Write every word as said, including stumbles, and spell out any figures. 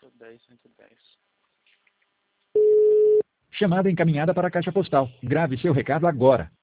cento e dez, cento e dez. Chamada encaminhada para a caixa postal. Grave seu recado agora.